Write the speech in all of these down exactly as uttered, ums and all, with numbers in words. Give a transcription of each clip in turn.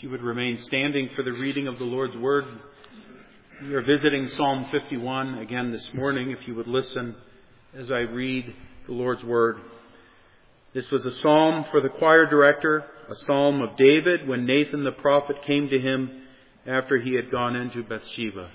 you would remain standing for the reading of the Lord's Word. We are visiting Psalm fifty-one again this morning, if you would listen as I read the Lord's Word. This was a psalm for the choir director, a psalm of David when Nathan the prophet came to him after he had gone into Bathsheba.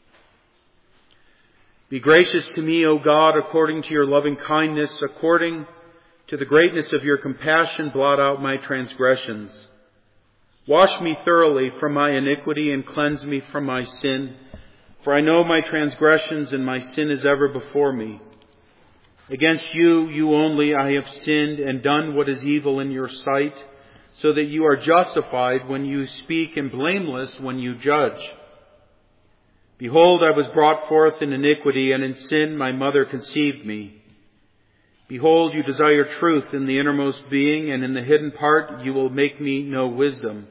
Be gracious to me, O God, according to your loving kindness, according to the greatness of your compassion, blot out my transgressions. Wash me thoroughly from my iniquity and cleanse me from my sin. For I know my transgressions and my sin is ever before me. Against you, you only, I have sinned and done what is evil in your sight, so that you are justified when you speak and blameless when you judge. Behold, I was brought forth in iniquity, and in sin my mother conceived me. Behold, you desire truth in the innermost being, and in the hidden part you will make me know wisdom.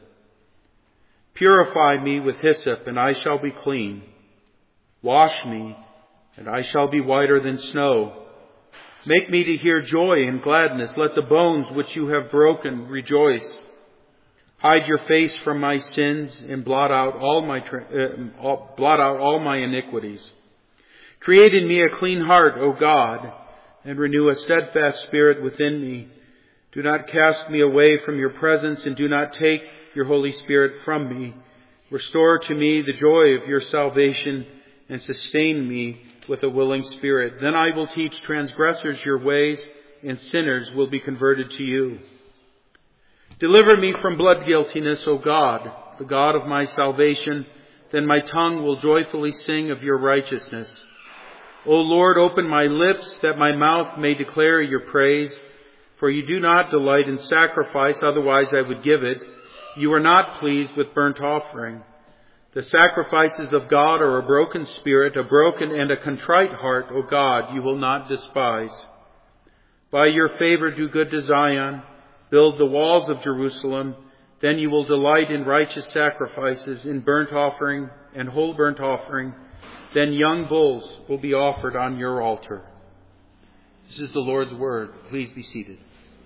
Purify me with hyssop, and I shall be clean. Wash me, and I shall be whiter than snow. Make me to hear joy and gladness. Let the bones which you have broken rejoice. Hide your face from my sins, and blot out all my uh, all, blot out all my iniquities. Create in me a clean heart, O God, and renew a steadfast spirit within me. Do not cast me away from your presence, and do not take your Holy Spirit from me. Restore to me the joy of your salvation, and sustain me with a willing spirit. Then I will teach transgressors your ways, and sinners will be converted to you. Deliver me from blood guiltiness, O God, the God of my salvation. Then my tongue will joyfully sing of your righteousness. O Lord, open my lips, that my mouth may declare your praise. For you do not delight in sacrifice, otherwise I would give it. You are not pleased with burnt offering. The sacrifices of God are a broken spirit, a broken and a contrite heart, O God, you will not despise. By your favor do good to Zion, build the walls of Jerusalem. Then you will delight in righteous sacrifices, in burnt offering and whole burnt offering. Then young bulls will be offered on your altar. This is the Lord's word. Please be seated.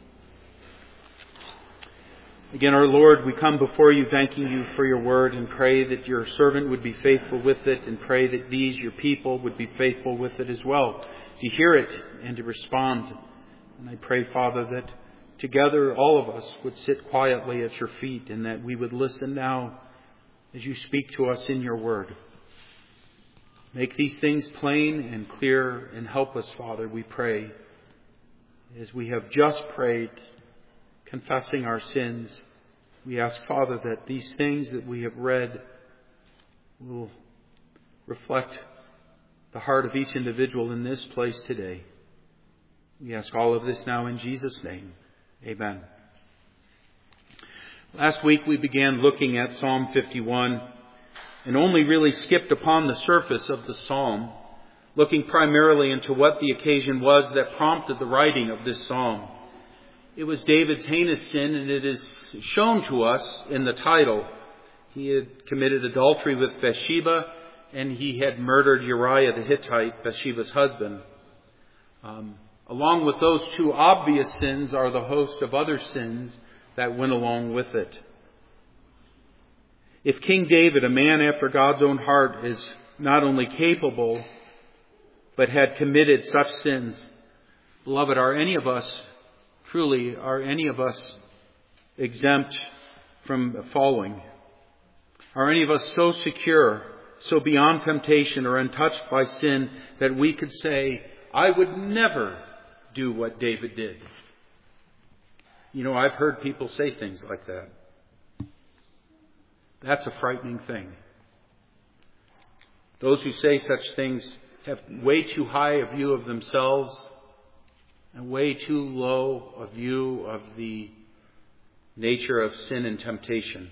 Again, our Lord, we come before you thanking you for your word and pray that your servant would be faithful with it, and pray that these, your people, would be faithful with it as well, to hear it and to respond. And I pray, Father, that together all of us would sit quietly at your feet, and that we would listen now as you speak to us in your word. Make these things plain and clear, and help us, Father, we pray, as we have just prayed, confessing our sins. We ask, Father, that these things that we have read will reflect the heart of each individual in this place today. We ask all of this now in Jesus' name. Amen. Last week we began looking at Psalm fifty-one and only really skipped upon the surface of the psalm, looking primarily into what the occasion was that prompted the writing of this psalm. It was David's heinous sin, and it is shown to us in the title. He had committed adultery with Bathsheba, and he had murdered Uriah the Hittite, Bathsheba's husband. Um, along with those two obvious sins are the host of other sins that went along with it. If King David, a man after God's own heart, is not only capable, but had committed such sins, beloved, are any of us Truly, are any of us exempt from falling? Are any of us so secure, so beyond temptation or untouched by sin that we could say, I would never do what David did? You know, I've heard people say things like that. That's a frightening thing. Those who say such things have way too high a view of themselves and way too low a view of the nature of sin and temptation.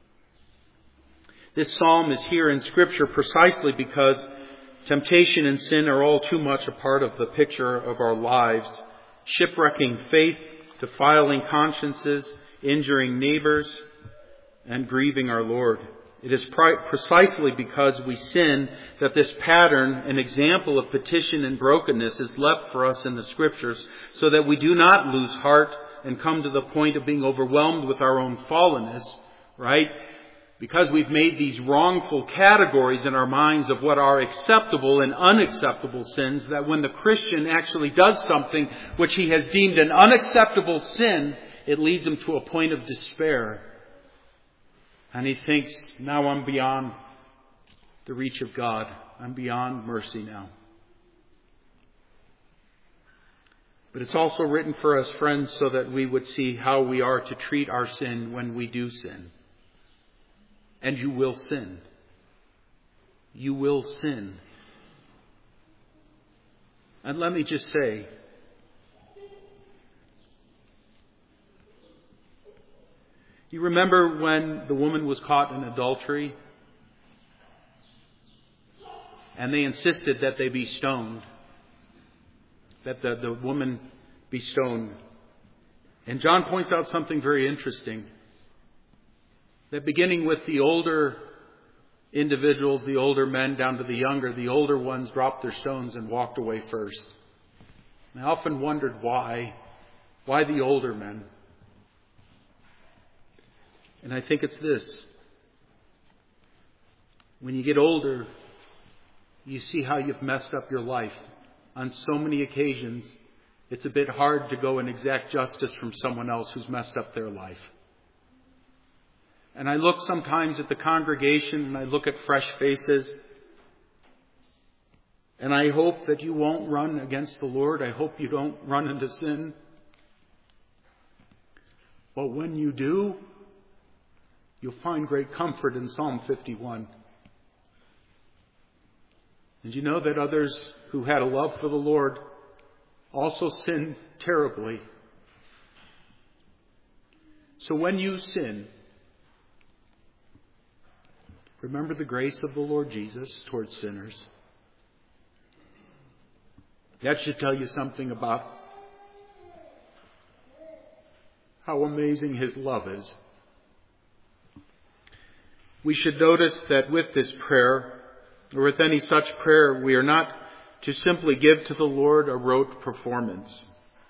This psalm is here in Scripture precisely because temptation and sin are all too much a part of the picture of our lives, shipwrecking faith, defiling consciences, injuring neighbors, and grieving our Lord. It is precisely because we sin that this pattern, an example of petition and brokenness, is left for us in the Scriptures, so that we do not lose heart and come to the point of being overwhelmed with our own fallenness, right? Because we've made these wrongful categories in our minds of what are acceptable and unacceptable sins, that when the Christian actually does something which he has deemed an unacceptable sin, it leads him to a point of despair. And he thinks, now I'm beyond the reach of God. I'm beyond mercy now. But it's also written for us, friends, so that we would see how we are to treat our sin when we do sin. And you will sin. You will sin. And let me just say, you remember when the woman was caught in adultery? And they insisted that they be stoned. That the, the woman be stoned. And John points out something very interesting. That beginning with the older individuals, the older men down to the younger, the older ones dropped their stones and walked away first. And I often wondered why. Why the older men? And I think it's this. When you get older, you see how you've messed up your life. On so many occasions, it's a bit hard to go and exact justice from someone else who's messed up their life. And I look sometimes at the congregation and I look at fresh faces. And I hope that you won't run against the Lord. I hope you don't run into sin. But when you do, you'll find great comfort in Psalm fifty-one. And you know that others who had a love for the Lord also sinned terribly. So when you sin, remember the grace of the Lord Jesus towards sinners. That should tell you something about how amazing His love is. We should notice that with this prayer, or with any such prayer, we are not to simply give to the Lord a rote performance.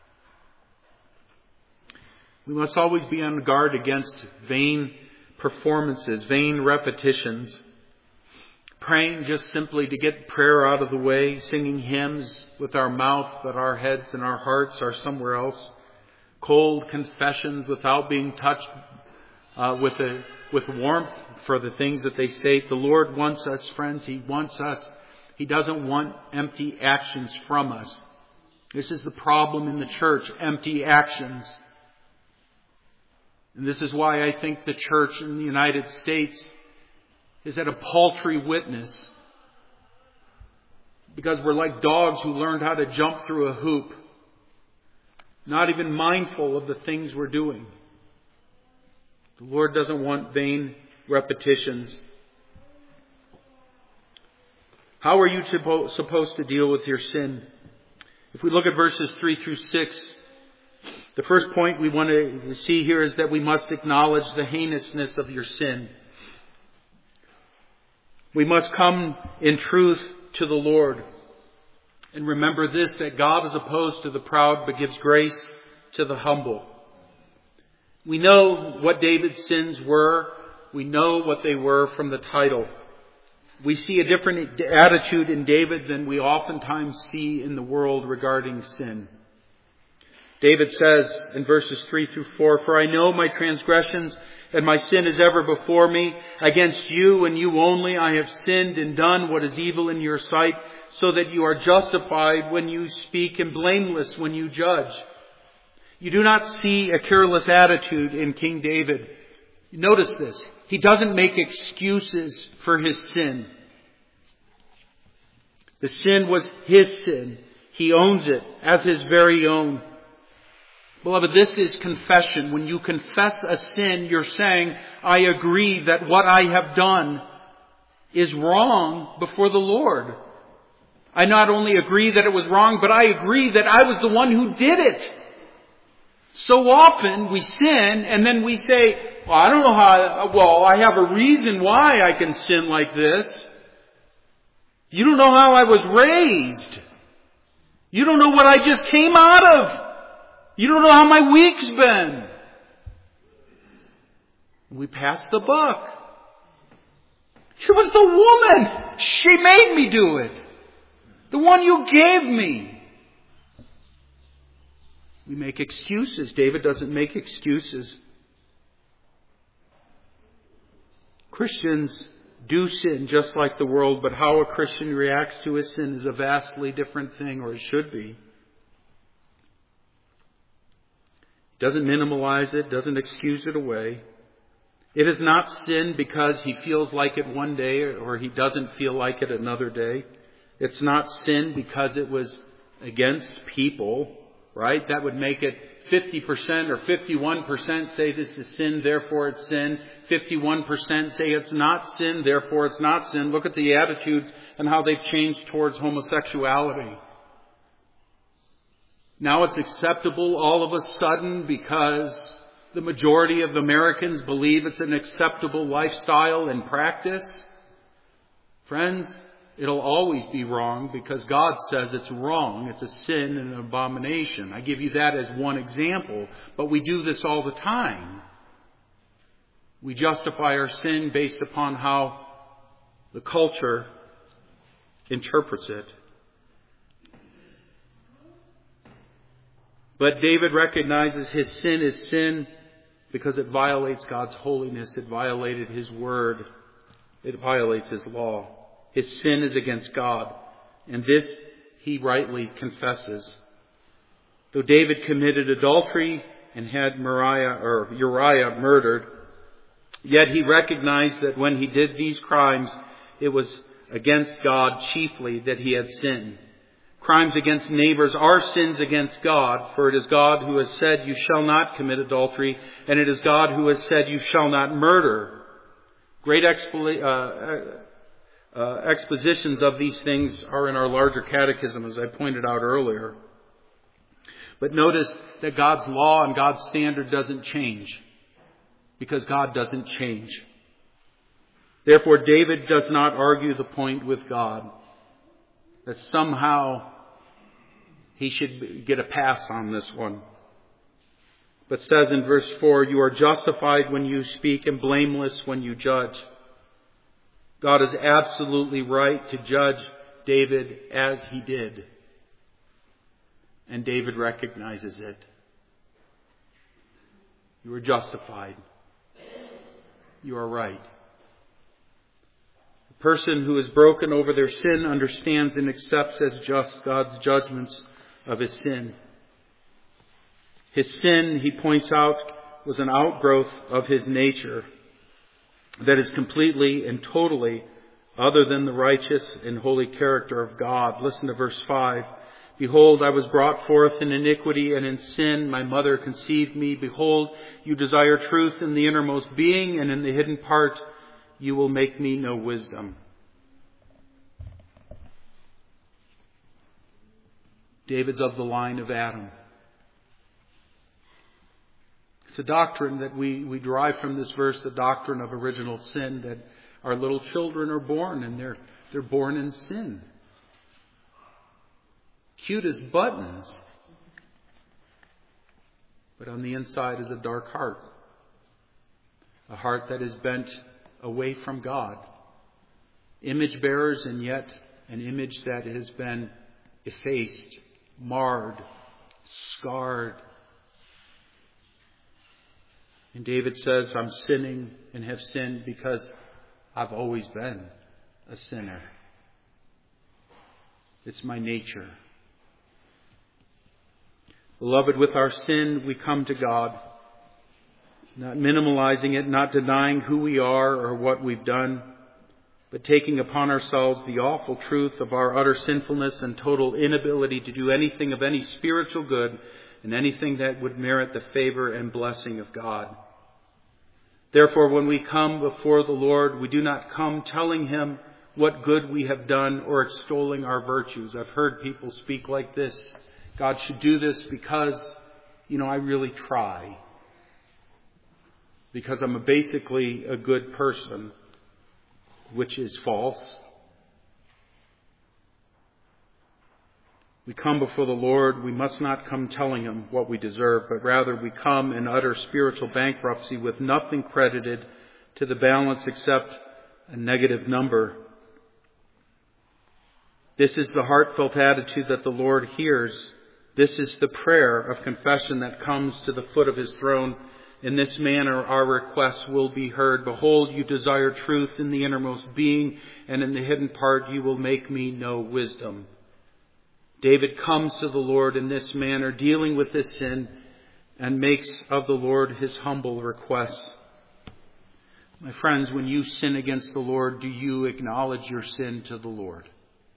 We must always be on guard against vain performances, vain repetitions. Praying just simply to get prayer out of the way, singing hymns with our mouth, but our heads and our hearts are somewhere else. Cold confessions without being touched uh, with a with warmth for the things that they state. The Lord wants us, friends. He wants us. He doesn't want empty actions from us. This is the problem in the church, empty actions. And this is why I think the church in the United States is at a paltry witness. Because we're like dogs who learned how to jump through a hoop, not even mindful of the things we're doing. The Lord doesn't want vain repetitions. How are you supposed to deal with your sin? If we look at verses three through six, the first point we want to see here is that we must acknowledge the heinousness of your sin. We must come in truth to the Lord. And remember this, that God is opposed to the proud but gives grace to the humble. We know what David's sins were. We know what they were from the title. We see a different attitude in David than we oftentimes see in the world regarding sin. David says in verses three through four, "For I know my transgressions and my sin is ever before me. Against you and you only I have sinned and done what is evil in your sight, so that you are justified when you speak and blameless when you judge." You do not see a careless attitude in King David. Notice this. He doesn't make excuses for his sin. The sin was his sin. He owns it as his very own. Beloved, this is confession. When you confess a sin, you're saying, I agree that what I have done is wrong before the Lord. I not only agree that it was wrong, but I agree that I was the one who did it. So often we sin and then we say, well, I don't know how, well, I have a reason why I can sin like this. You don't know how I was raised. You don't know what I just came out of. You don't know how my week's been. We pass the buck. It was the woman. She made me do it. The one you gave me. We make excuses. David doesn't make excuses. Christians do sin just like the world, but how a Christian reacts to his sin is a vastly different thing, or it should be. Doesn't minimalize it, doesn't excuse it away. It is not sin because he feels like it one day or he doesn't feel like it another day. It's not sin because it was against people, right? That would make it fifty percent or fifty-one percent say this is sin, therefore it's sin. fifty-one percent say it's not sin, therefore it's not sin. Look at the attitudes and how they've changed towards homosexuality. Now it's acceptable all of a sudden because the majority of Americans believe it's an acceptable lifestyle and practice. Friends, it'll always be wrong because God says it's wrong. It's a sin and an abomination. I give you that as one example, but we do this all the time. We justify our sin based upon how the culture interprets it. But David recognizes his sin is sin because it violates God's holiness. It violated His word. It violates His law. His sin is against God. And this he rightly confesses. Though David committed adultery and had Uriah, or Uriah murdered, yet he recognized that when he did these crimes, it was against God chiefly that he had sinned. Crimes against neighbors are sins against God, for it is God who has said, you shall not commit adultery, and it is God who has said, you shall not murder. Great expo- uh, uh, expositions of these things are in our larger catechism, as I pointed out earlier. But notice that God's law and God's standard doesn't change, because God doesn't change. Therefore, David does not argue the point with God that somehow he should get a pass on this one. But says in verse four, you are justified when you speak and blameless when you judge. God is absolutely right to judge David as he did. And David recognizes it. You are justified. You are right. The person who is broken over their sin understands and accepts as just God's judgments of his sin. His sin, he points out, was an outgrowth of his nature that is completely and totally other than the righteous and holy character of God. Listen to verse five. Behold, I was brought forth in iniquity, and in sin my mother conceived me. Behold, you desire truth in the innermost being, and in the hidden part you will make me know wisdom. David's of the line of Adam. It's a doctrine that we, we derive from this verse, the doctrine of original sin, that our little children are born and they're, they're born in sin. Cute as buttons. But on the inside is a dark heart. A heart that is bent away from God. Image bearers, and yet an image that has been effaced, marred, scarred. And David says, I'm sinning and have sinned because I've always been a sinner. It's my nature. Beloved, with our sin, we come to God, not minimalizing it, not denying who we are or what we've done, but taking upon ourselves the awful truth of our utter sinfulness and total inability to do anything of any spiritual good and anything that would merit the favor and blessing of God. Therefore, when we come before the Lord, we do not come telling Him what good we have done or extolling our virtues. I've heard people speak like this. God should do this because, you know, I really try. Because I'm a basically a good person, which is false. we come before the Lord, we must not come telling Him what we deserve, but rather we come in utter spiritual bankruptcy with nothing credited to the balance except a negative number. This is the heartfelt attitude that the Lord hears. This is the prayer of confession that comes to the foot of His throne. In this manner our requests will be heard. Behold, you desire truth in the innermost being, and in the hidden part you will make me know wisdom. David comes to the Lord in this manner, dealing with this sin, and makes of the Lord his humble requests. My friends, when you sin against the Lord, do you acknowledge your sin to the Lord?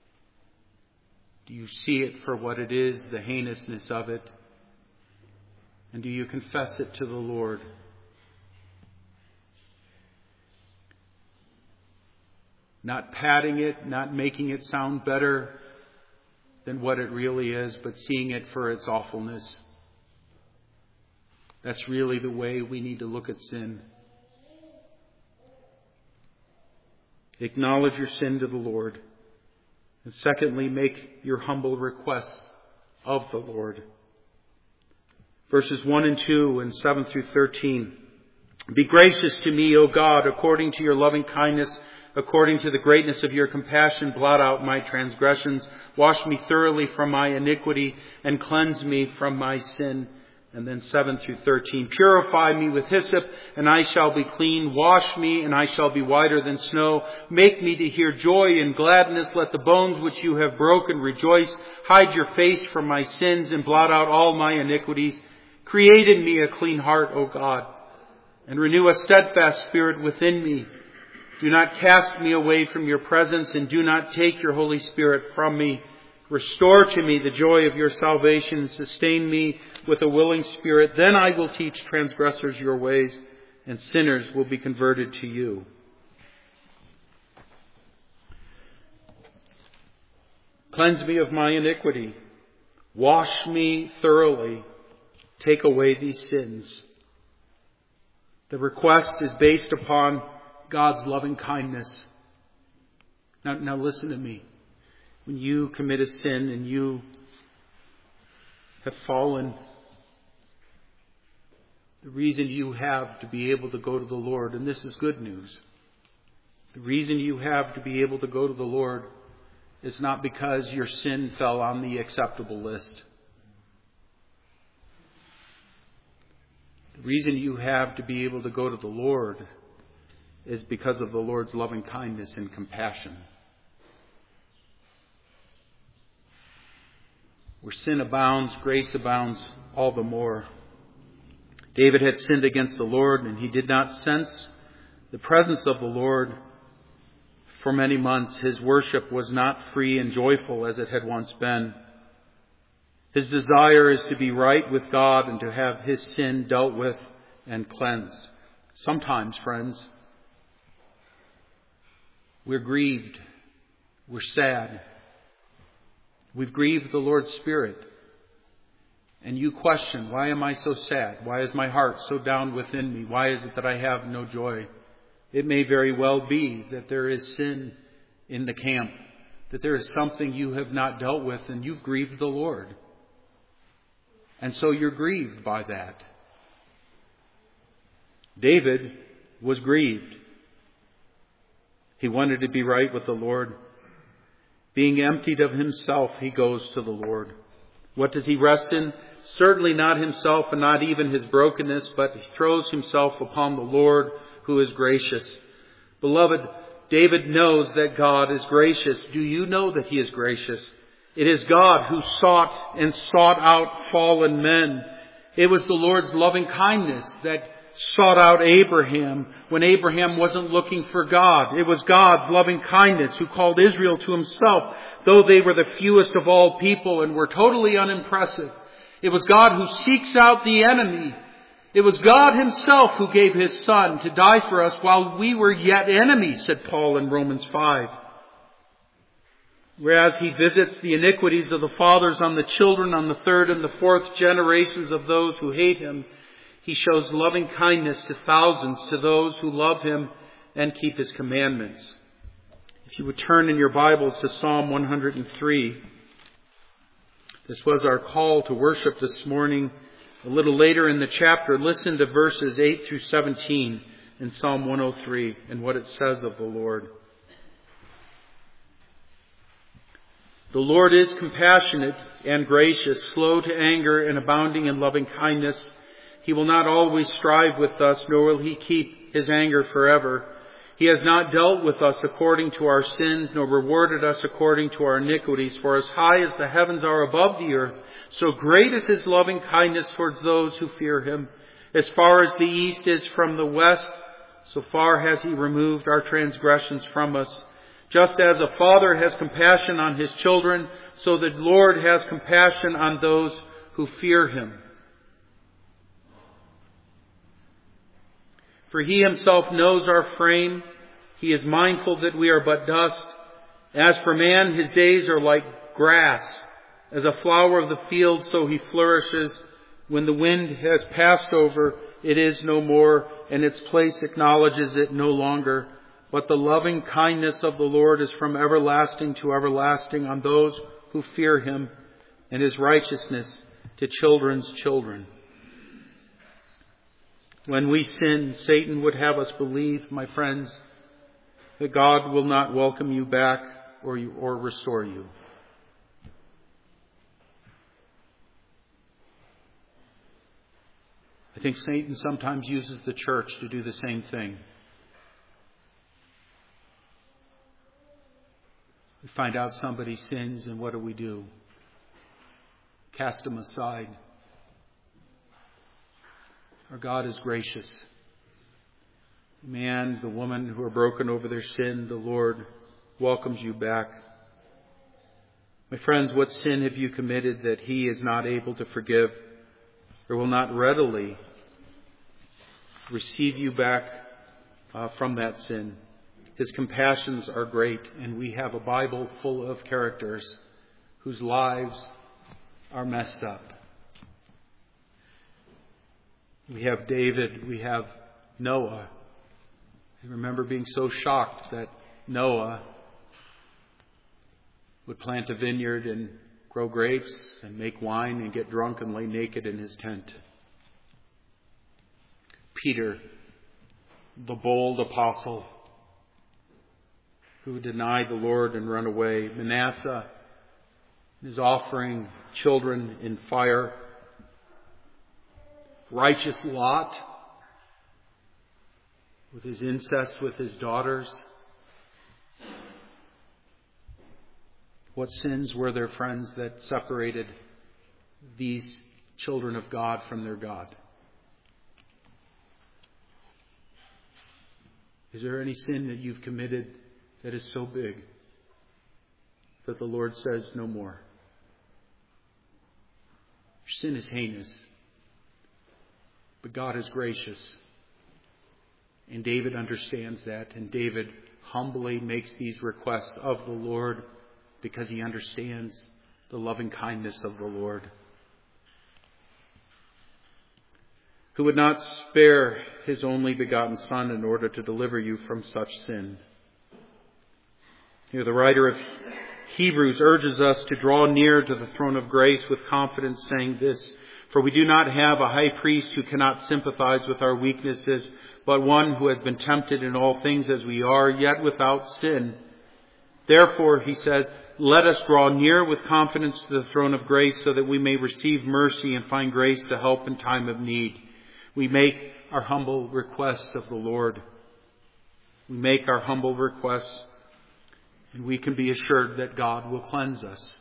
Do you see it for what it is, the heinousness of it? And do you confess it to the Lord? Not padding it, not making it sound better than what it really is, but seeing it for its awfulness. That's really the way we need to look at sin. Acknowledge your sin to the Lord. And secondly, make your humble requests of the Lord. Verses one and two and seven through thirteen. Be gracious to me, O God, according to your loving kindness, according to the greatness of your compassion, blot out my transgressions. Wash me thoroughly from my iniquity and cleanse me from my sin. And then seven through thirteen. Purify me with hyssop and I shall be clean. Wash me and I shall be whiter than snow. Make me to hear joy and gladness. Let the bones which you have broken rejoice. Hide your face from my sins and blot out all my iniquities. Create in me a clean heart, O God, and renew a steadfast spirit within me. Do not cast me away from your presence, and do not take your Holy Spirit from me. Restore to me the joy of your salvation, and sustain me with a willing spirit. Then I will teach transgressors your ways, and sinners will be converted to you. Cleanse me of my iniquity. Wash me thoroughly. Take away these sins. The request is based upon God's loving kindness. Now, now listen to me. When you commit a sin and you have fallen, the reason you have to be able to go to the Lord, and this is good news, the reason you have to be able to go to the Lord is not because your sin fell on the acceptable list. The reason you have to be able to go to the Lord is because of the Lord's loving kindness and compassion. Where sin abounds, grace abounds all the more. David had sinned against the Lord, and he did not sense the presence of the Lord for many months. His worship was not free and joyful as it had once been. His desire is to be right with God and to have his sin dealt with and cleansed. Sometimes, friends, we're grieved. We're sad. We've grieved the Lord's Spirit. And you question, why am I so sad? Why is my heart so down within me? Why is it that I have no joy? It may very well be that there is sin in the camp, that there is something you have not dealt with and you've grieved the Lord. And so you're grieved by that. David was grieved. He wanted to be right with the Lord. Being emptied of himself, he goes to the Lord. What does he rest in? Certainly not himself and not even his brokenness, but he throws himself upon the Lord who is gracious. Beloved, David knows that God is gracious. Do you know that he is gracious? It is God who sought and sought out fallen men. It was the Lord's loving kindness that sought out Abraham when Abraham wasn't looking for God. It was God's loving kindness who called Israel to himself, though they were the fewest of all people and were totally unimpressive. It was God who seeks out the enemy. It was God himself who gave his Son to die for us while we were yet enemies, said Paul in Romans five. Whereas he visits the iniquities of the fathers on the children, on the third and the fourth generations of those who hate him, he shows loving kindness to thousands, to those who love him and keep his commandments. If you would turn in your Bibles to Psalm one hundred three. This was our call to worship this morning. A little later in the chapter, listen to verses eight through seventeen in Psalm one oh three and what it says of the Lord. The Lord is compassionate and gracious, slow to anger and abounding in loving kindness. He will not always strive with us, nor will he keep his anger forever. He has not dealt with us according to our sins, nor rewarded us according to our iniquities. For as high as the heavens are above the earth, so great is his loving kindness towards those who fear him. As far as the east is from the west, so far has he removed our transgressions from us. Just as a father has compassion on his children, so the Lord has compassion on those who fear him. For he himself knows our frame. He is mindful that we are but dust. As for man, his days are like grass. As a flower of the field, so he flourishes. When the wind has passed over, it is no more, and its place acknowledges it no longer. But the loving kindness of the Lord is from everlasting to everlasting on those who fear him, and his righteousness to children's children. When we sin, Satan would have us believe, my friends, that God will not welcome you back or, you, or restore you. I think Satan sometimes uses the church to do the same thing. We find out somebody sins, and what do we do? Cast them aside. Our God is gracious. The man, the woman who are broken over their sin, the Lord welcomes you back. My friends, what sin have you committed that he is not able to forgive, or will not readily receive you back uh, from that sin? His compassions are great, and we have a Bible full of characters whose lives are messed up. We have David, we have Noah. I remember being so shocked that Noah would plant a vineyard and grow grapes and make wine and get drunk and lay naked in his tent. Peter, the bold apostle, who denied the Lord and run away. Manasseh is offering children in fire. Righteous Lot, with his incest with his daughters. What sins were there, friends, that separated these children of God from their God? Is there any sin that you've committed that is so big that the Lord says no more? Your sin is heinous, but God is gracious. And David understands that, and David humbly makes these requests of the Lord because he understands the loving kindness of the Lord, who would not spare his only begotten Son in order to deliver you from such sin. Here the writer of Hebrews urges us to draw near to the throne of grace with confidence, saying this: For we do not have a high priest who cannot sympathize with our weaknesses, but one who has been tempted in all things as we are, yet without sin. Therefore, he says, let us draw near with confidence to the throne of grace, so that we may receive mercy and find grace to help in time of need. We make our humble requests of the Lord. We make our humble requests, and we can be assured that God will cleanse us.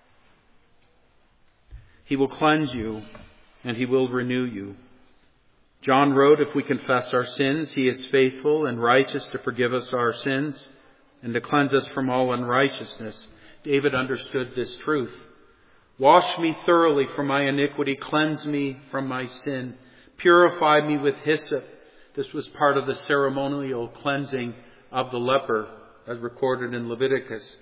He will cleanse you, and he will renew you. John wrote, if we confess our sins, he is faithful and righteous to forgive us our sins and to cleanse us from all unrighteousness. David understood this truth. Wash me thoroughly from my iniquity, cleanse me from my sin, purify me with hyssop. This was part of the ceremonial cleansing of the leper, as recorded in Leviticus.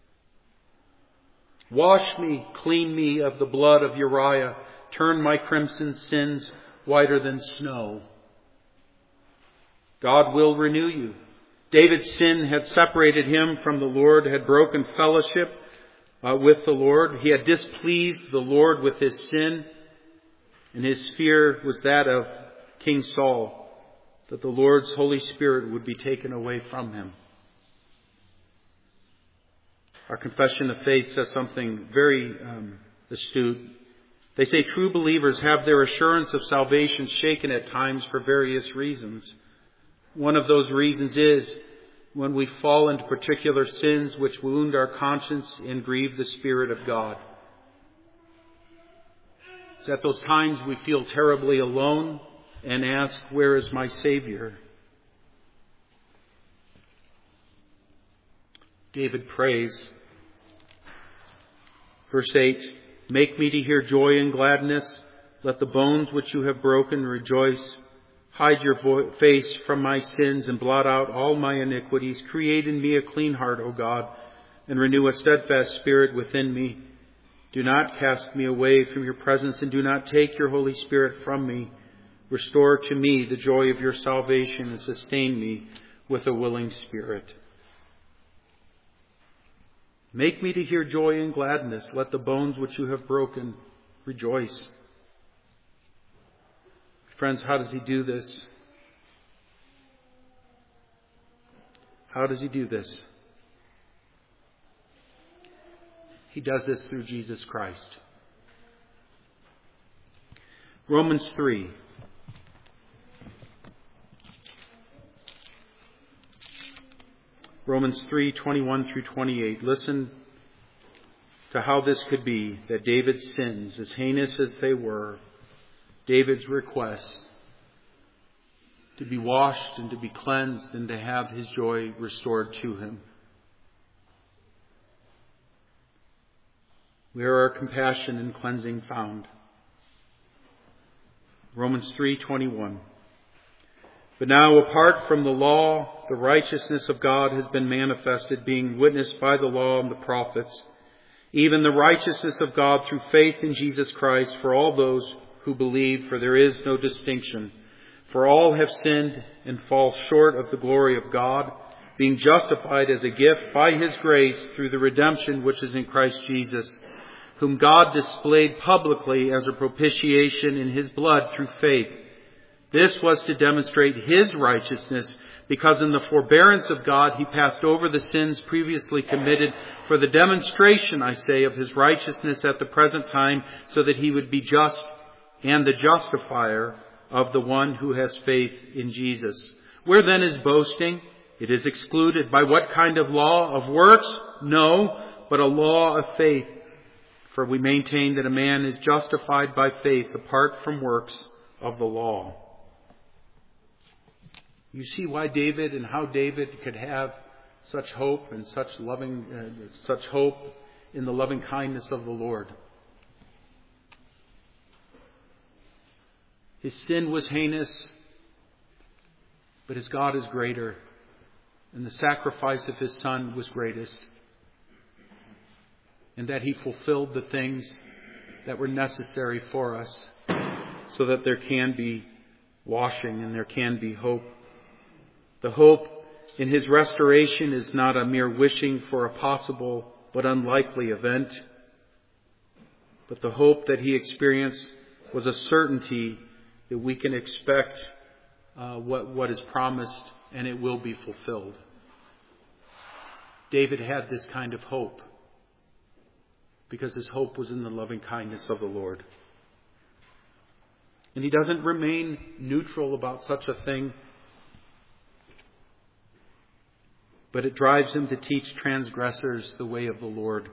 Wash me, clean me of the blood of Uriah, turn my crimson sins whiter than snow. God will renew you. David's sin had separated him from the Lord, had broken fellowship uh, with the Lord. He had displeased the Lord with his sin, and his fear was that of King Saul, that the Lord's Holy Spirit would be taken away from him. Our confession of faith says something very um, astute. They say true believers have their assurance of salvation shaken at times for various reasons. One of those reasons is when we fall into particular sins which wound our conscience and grieve the Spirit of God. It's at those times we feel terribly alone and ask, where is my Savior? David prays, verse eight, make me to hear joy and gladness. Let the bones which you have broken rejoice. Hide your vo- face from my sins and blot out all my iniquities. Create in me a clean heart, O God, and renew a steadfast spirit within me. Do not cast me away from your presence, and do not take your Holy Spirit from me. Restore to me the joy of your salvation and sustain me with a willing spirit. Make me to hear joy and gladness. Let the bones which you have broken rejoice. Friends, how does he do this? How does he do this? He does this through Jesus Christ. Romans three. Romans three, twenty-one through twenty-eight. Listen to how this could be, that David's sins, as heinous as they were, David's request to be washed and to be cleansed and to have his joy restored to him. Where are compassion and cleansing found? Romans three twenty-one. But now, apart from the law, the righteousness of God has been manifested, being witnessed by the law and the prophets, even the righteousness of God through faith in Jesus Christ for all those who believe, for there is no distinction. For all have sinned and fall short of the glory of God, being justified as a gift by his grace through the redemption which is in Christ Jesus, whom God displayed publicly as a propitiation in his blood through faith. This was to demonstrate his righteousness, because in the forbearance of God he passed over the sins previously committed for the demonstration, I say, of his righteousness at the present time, so that he would be just and the justifier of the one who has faith in Jesus. Where then is boasting? It is excluded. By what kind of law? Of works? No, but a law of faith. For we maintain that a man is justified by faith apart from works of the law. You see why David and how David could have such hope and such loving, uh, such hope in the loving kindness of the Lord. His sin was heinous, but his God is greater, and the sacrifice of his Son was greatest, and that he fulfilled the things that were necessary for us so that there can be washing and there can be hope. The hope in his restoration is not a mere wishing for a possible but unlikely event, but the hope that he experienced was a certainty that we can expect uh, what, what is promised, and it will be fulfilled. David had this kind of hope because his hope was in the loving kindness of the Lord. And he doesn't remain neutral about such a thing, but it drives him to teach transgressors the way of the Lord.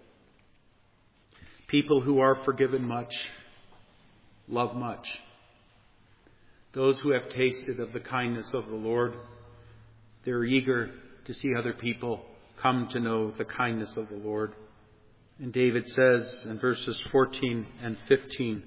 People who are forgiven much love much. Those who have tasted of the kindness of the Lord, they're eager to see other people come to know the kindness of the Lord. And David says in verses fourteen and fifteen,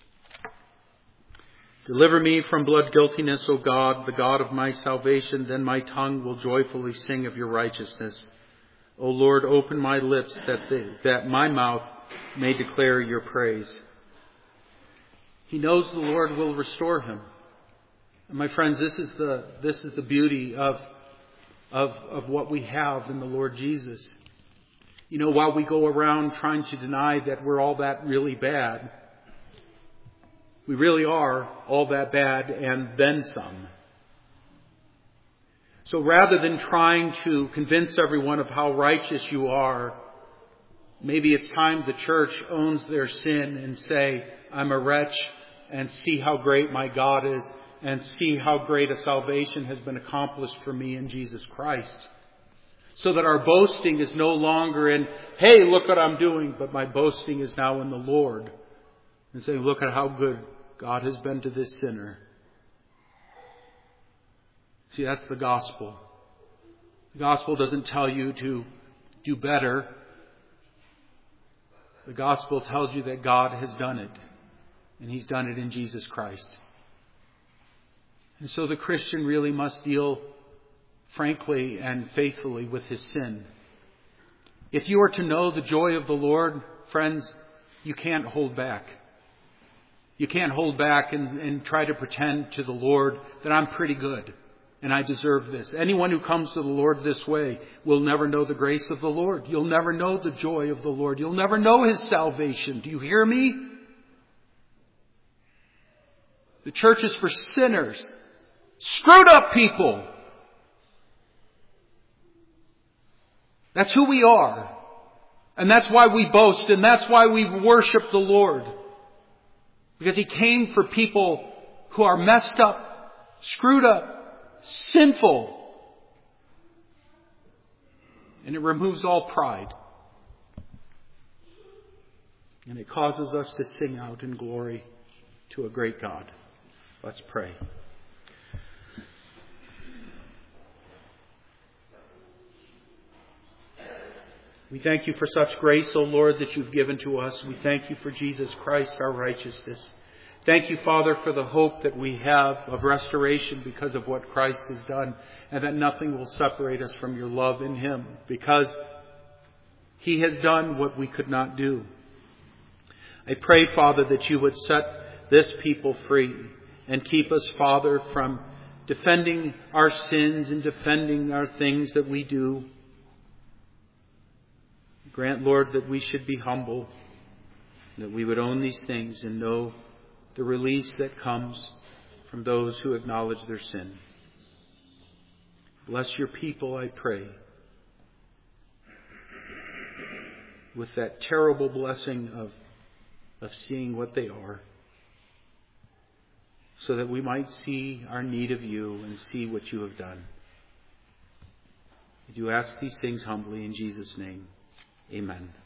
deliver me from blood guiltiness, O God, the God of my salvation. Then my tongue will joyfully sing of your righteousness. O Lord, open my lips that, they, that my mouth may declare your praise. He knows the Lord will restore him. And my friends, this is the this is the beauty of, of, of what we have in the Lord Jesus. You know, while we go around trying to deny that we're all that really bad, we really are all that bad and then some. So rather than trying to convince everyone of how righteous you are, maybe it's time the church owns their sin and say, I'm a wretch, and see how great my God is, and see how great a salvation has been accomplished for me in Jesus Christ. So that our boasting is no longer in, hey, look what I'm doing, but my boasting is now in the Lord. And saying, look at how good God has been to this sinner. See, that's the gospel. The gospel doesn't tell you to do better. The gospel tells you that God has done it. And He's done it in Jesus Christ. And so the Christian really must deal frankly and faithfully with his sin. If you are to know the joy of the Lord, friends, you can't hold back. You can't hold back and, and try to pretend to the Lord that I'm pretty good and I deserve this. Anyone who comes to the Lord this way will never know the grace of the Lord. You'll never know the joy of the Lord. You'll never know His salvation. Do you hear me? The church is for sinners. Screwed up people. That's who we are. And that's why we boast, and that's why we worship the Lord. Because He came for people who are messed up, screwed up, sinful. And it removes all pride. And it causes us to sing out in glory to a great God. Let's pray. We thank You for such grace, O Lord, that You've given to us. We thank You for Jesus Christ, our righteousness. Thank You, Father, for the hope that we have of restoration because of what Christ has done, and that nothing will separate us from Your love in Him, because He has done what we could not do. I pray, Father, that You would set this people free and keep us, Father, from defending our sins and defending our things that we do. Grant, Lord, that we should be humble, that we would own these things and know the release that comes from those who acknowledge their sin. Bless Your people, I pray, with that terrible blessing of, of seeing what they are, so that we might see our need of You and see what You have done. I do ask these things humbly in Jesus' name. Amen.